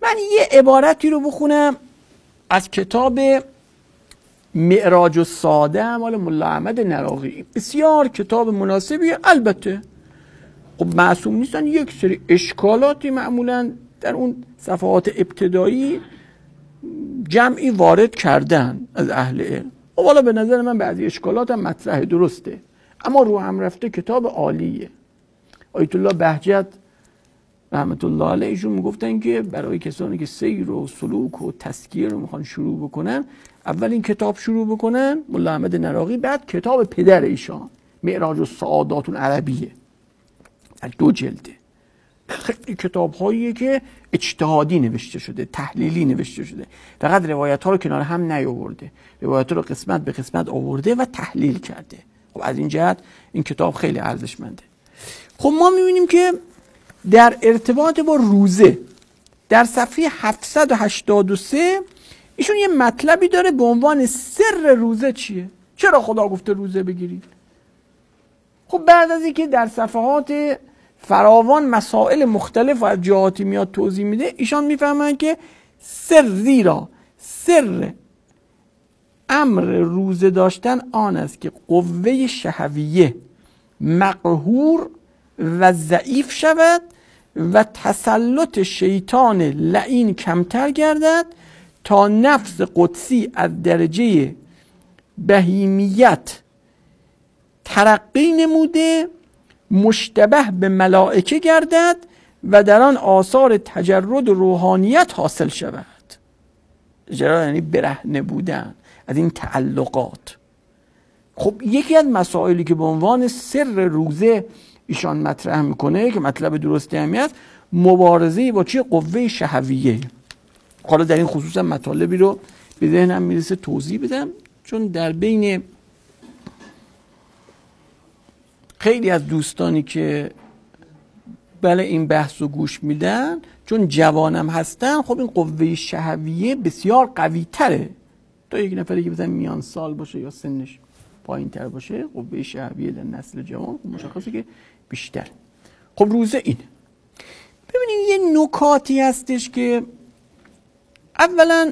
من یه عبارتی رو بخونم از کتاب معراج الساده مال ملا احمد نراقی. بسیار کتاب مناسبیه. البته خب معصوم نیستن، یک سری اشکالاتی معمولا در اون صفحات ابتدایی جمعی وارد کردن از اهل علم. خب حالا به نظر من بعضی اشکالات هم مطرح، درسته، اما رو هم رفته کتاب عالیه. آیت الله بهجت رحمت الله علیه ایشون میگفتن که برای کسانی که سیر و سلوک و تزکیه رو میخوان شروع بکنن، اول این کتاب شروع بکنن، ملا احمد نراقی، بعد کتاب پدر ایشان معراج السعادات العربیه، 2 جلده. خیلی کتاب هاییه که اجتهادی نوشته شده، تحلیلی نوشته شده، فقط روایت ها رو کنار هم نیاورده، روایت ها رو قسمت به قسمت آورده و تحلیل کرده. خب از این جهت این کتاب خیلی ارزشمنده. خب ما میبینیم که در ارتباط با روزه در صفحه 783 ایشون یه مطلبی داره به عنوان سر روزه چیه؟ چرا خدا گفته روزه بگیرید؟ خب بعد از اینکه در صفحات فراوان مسائل مختلف و از جهاتی میاد توضیح میده، ایشان میفهمن که زیرا سر امر روزه داشتن آن است که قوه شهویه مقهور و ضعیف شود و تسلط شیطان لعین کمتر گردد تا نفس قدسی از درجه بهیمیت ترقی نموده مشتبه به ملائکه گردد و در آن آثار تجرد و روحانیت حاصل شود. تجرد یعنی برهنه بودن از این تعلقات. خب یکی از مسائلی که به عنوان سر روزه ایشان مطرح میکنه که مطلب درستی همی است، مبارزه با چی؟ قوه شهویه. حالا در این خصوص مطالبی رو به ذهنم میرسه توضیح بدم، چون در بین خیلی از دوستانی که بله این بحث رو گوش میدن چون جوانم هستن، خب این قوه شهویه بسیار قوی تره تا یک نفری که مثلا میان سال باشه یا سنش پایین تر باشه. قوه شهویه در نسل جوان مشخصه که بیشتر. خب روزه اینه. ببینید یه نکاتی هستش که اولا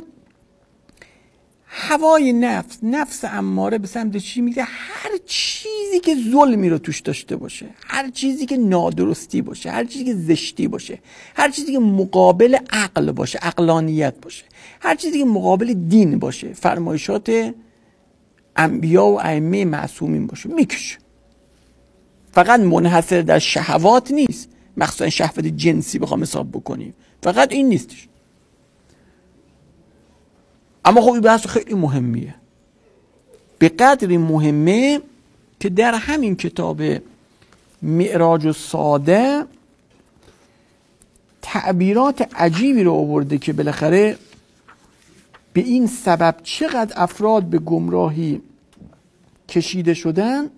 هوای نفس اماره به سمت چی میگه؟ هر چیزی که ظلمی رو توش داشته باشه، هر چیزی که نادرستی باشه، هر چیزی که زشتی باشه، هر چیزی که مقابل عقل باشه، عقلانیت باشه، هر چیزی که مقابل دین باشه، فرمایشات انبیا و ائمه معصومین باشه، میکشه. فقط منحصر در شهوات نیست، مخصوصا شهوت جنسی بخوام حساب بکنیم، فقط این نیستش. اما خب این بحث خیلی مهمیه، به قدری مهمه که در همین کتاب معراج الساده تعبیرات عجیبی رو آورده که بالاخره به این سبب چقدر افراد به گمراهی کشیده شدن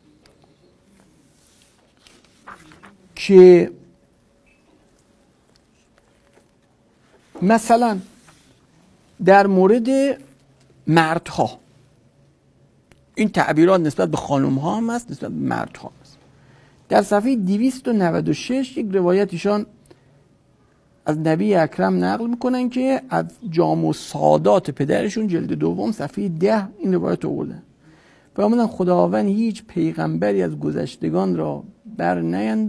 که مثلا در مورد مردها این تعبیرات نسبت به خانم‌ها هم هست، نسبت به مردها هم هست. در صفحه 296 یک روایت ایشان از نبی اکرم نقل میکنن که از جامع السعادات پدرشون جلد دوم صفحه 10 این روایت آوردن. فرمودن خداوند هیچ پیغمبری از گذشتگان را بر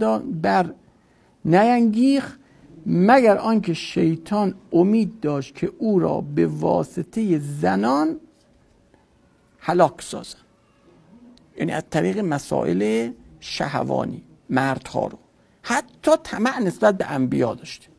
نینگیخت مگر آنکه شیطان امید داشت که او را به واسطه زنان هلاک سازن، یعنی از طریق مسائل شهوانی مردها رو، حتی طمع نسبت به انبیا داشته.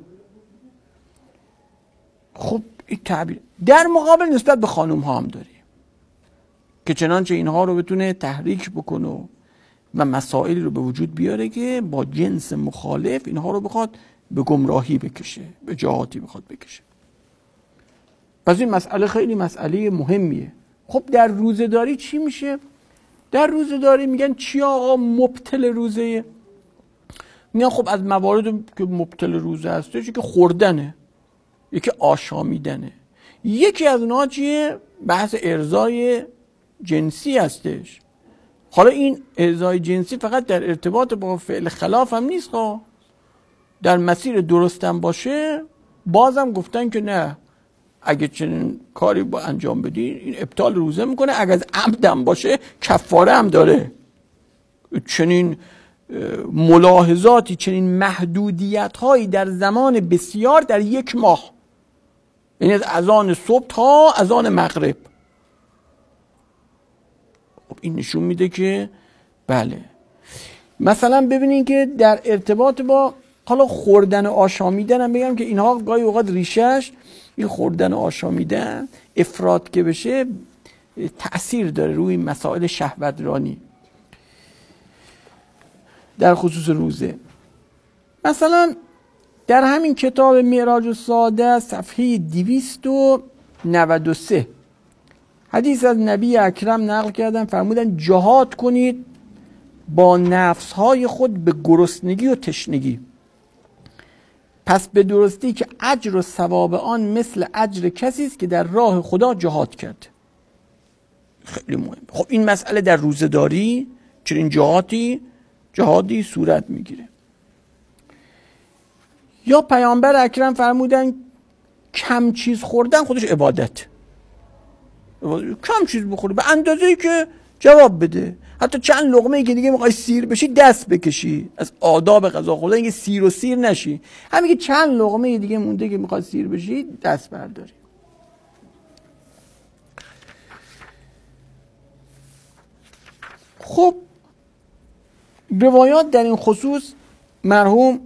خب این تعبیر در مقابل نسبت به خانوم ها هم داریم که چنانچه اینها رو بتونه تحریک بکنه و مسائلی رو به وجود بیاره که با جنس مخالف اینها رو بخواد به گمراهی بکشه، به جهاتی بخواد بکشه. پس این مسئله خیلی مسئله مهمیه. خب در روزه‌داری چی میشه؟ در روزه‌داری میگن چی آقا مبطل روزه؟ میگن خب از موارد که مبطل روزه هستش که خوردنه، یکی آشامیدنه، یکی از اونها چیه؟ بحث ارضای جنسی هستش. حالا این ارضای جنسی فقط در ارتباط با فعل خلاف هم نیست، در مسیر درستم باشه بازم گفتن که نه، اگه چنین کاری با انجام بدی این ابطال روزه میکنه، اگه از عمدم باشه کفاره هم داره. چنین ملاحظاتی، چنین محدودیت هایی در زمان بسیار، در یک ماه، یعنی از اذان صبح تا اذان مغرب. خب این نشون میده که بله. مثلا ببینین که در ارتباط با حالا خوردن و آشامیدن هم بگم که اینها گاهی اوقات ریشش این خوردن و آشامیدن افراط که بشه تأثیر داره روی مسائل شهوترانی در خصوص روزه. مثلا در همین کتاب معراج السعاده صفحه 293 حدیث از نبی اکرم نقل کردن، فرمودن جهاد کنید با نفسهای خود به گرسنگی و تشنگی، پس به درستی که اجر و ثواب آن مثل اجر کسی است که در راه خدا جهاد کرد. خیلی مهم. خب این مسئله در روزه‌داری چنین جهادی صورت میگیره. یا پیامبر اکرم فرمودن کم چیز خوردن خودش عبادت. کم چیز بخوری به اندازه‌ای که جواب بده. حتی چند لقمه ای که دیگه میخوای سیر بشی دست بکشی. از آداب غذا خوردن که سیر نشی. همین که چند لقمه دیگه مونده که میخوای سیر بشی دست برداری. خب روایات در این خصوص مرحوم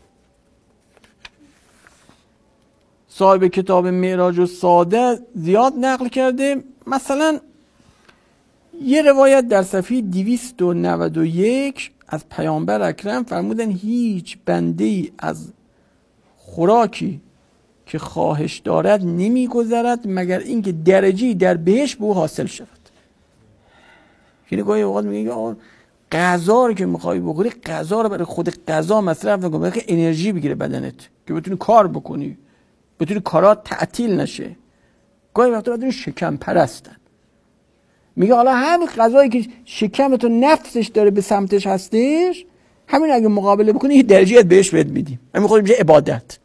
صاحب کتاب معراج السعاده زیاد نقل کرده. مثلا یه روایت در صفحه 291 از پیامبر اکرم فرمودن هیچ بنده‌ای از خوراکی که خواهش دارد نمیگذرد مگر اینکه درجه‌ای در بهشت به او حاصل شود. یعنی گاهی اوقات میگه غذا رو که میخوای بخوری، غذا رو برای خود غذا مصرف نکن، بلکه انرژی بگیره بدنت که بتونی کار بکنی، بتونی کارات تعطیل نشه. گاهی وقتا بدون شکم پرستن. میگه حالا همین غذایی که شکمت و نفسش داره به سمتش هستش، همین اگه مقابله بکنی یه درجه بهش بهت میدیم. همین خود میشه عبادت.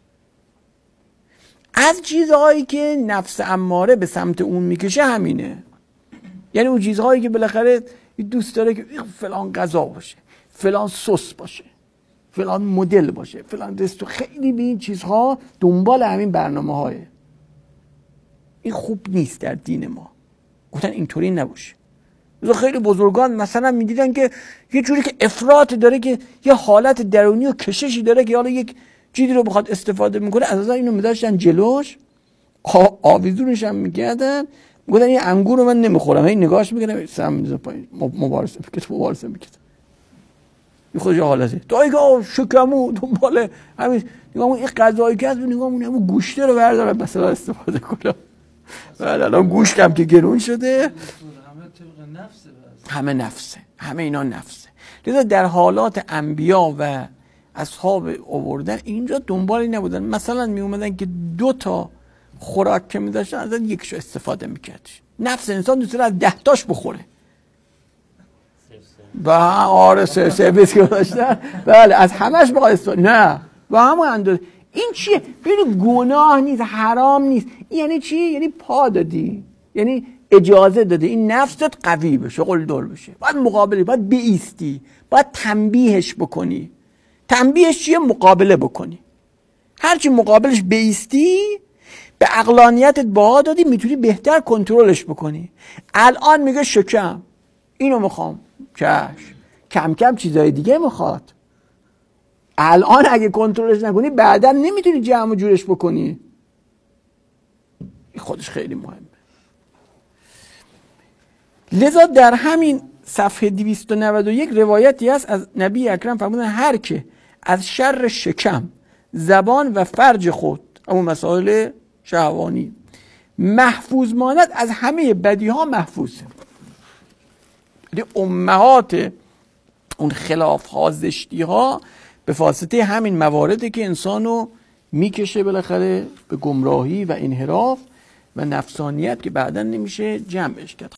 از چیزهایی که نفس اماره به سمت اون میکشه همینه. یعنی اون چیزهایی که بالاخره دوست داره که فلان غذا باشه، فلان سس باشه، فلان مدل باشه، فلان رستو، خیلی به این چیزها دنبال همین برنامه‌های. این خوب نیست در دین ما. گفتن اینطوری نباشه. خیلی بزرگان مثلا میدیدن که یه جوری که افراط داره، که یه حالت درونی و کششی داره که حالا یک چیزی رو بخواد استفاده میکنه، اساسا اینو میذاشتن جلوش، آویزونش هم میکردن، میگفتن این انگور رو من نمیخورم، این نگاهش میکنم سم میذارم پایین، مبارزه میکنه. این خودش حالته تو اگه شکمو دنبال همین نگاه این غذایی که هست، نگاه همون گوشته رو بردارم مثلا استفاده کنم. ولی الان گوشتم که گرون شده، همه نفسه، همه اینا نفسه. لذا در حالات انبیا و اصحاب آوردن اینجا دنبالی نبودن. مثلا می اومدن که 2 تا خوراک که می داشتن از یکیشو استفاده میکرد. نفس انسان دوست داره از 10 تاش بخوره. و آره سه بیس که داشتن، بله از همش بخواد استفاده، نه و همون اندازه. این چیه؟ ببین گناه نیست، حرام نیست. یعنی چی؟ یعنی پا دادی، یعنی اجازه داده این نفست قوی بشه، قلدر بشه. باید مقابله، باید بیستی، باید تنبیهش بکنی. تنبیهش چیه؟ مقابله بکنی. هرچی مقابلش بیستی، به عقلانیتت بها دادی، میتونی بهتر کنترلش بکنی. الان میگه شکم اینو میخوام، کم کم چیزای دیگه میخواد. الان اگه کنترلش نکنی بعدا نمیتونی جمع و جورش بکنی. خودش خیلی مهمه. لذا در همین صفحه 291 روایتی هست از نبی اکرم فرمودن هر که از شر شکم، زبان و فرج خود، اما مسائل شهوانی، محفوظ ماند، از همه بدی ها محفوظه. امهات اون خلاف ها، زشتی ها به واسطه همین مواردی که انسانو میکشه بالاخره به گمراهی و انحراف و نفسانیت که بعداً نمیشه جمعش کرد.